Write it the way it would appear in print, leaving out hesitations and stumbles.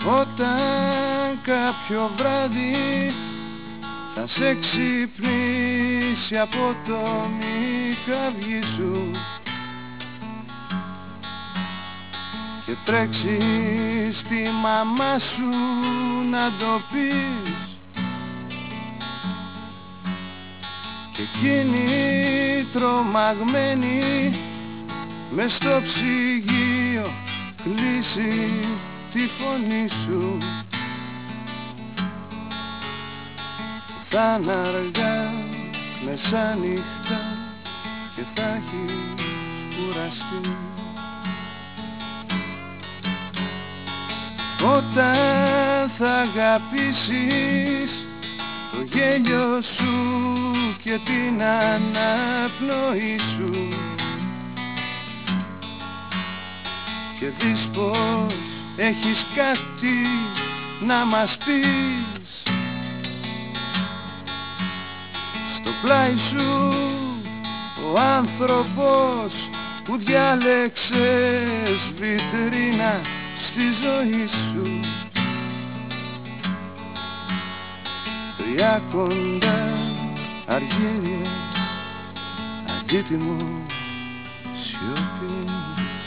Όταν κάποιο βράδυ θα σε ξυπνήσει από το μυκαβγί σου και τρέξεις στη μαμά σου να το πεις και εκείνη τρομαγμένη μες στο ψυγείο κλείσει τη φωνή σου. Θα είναι αργά μεσάνυχτα και θα έχεις κουραστεί. Όταν θα αγαπήσεις το γέλιο σου και την αναπνοή σου και δεις πως έχεις κάτι να μας πεις, στο πλάι σου ο άνθρωπος που διάλεξες βιτρίνα στη ζωή σου, τρία κοντά αργύρια αντίτιμο σιωπής.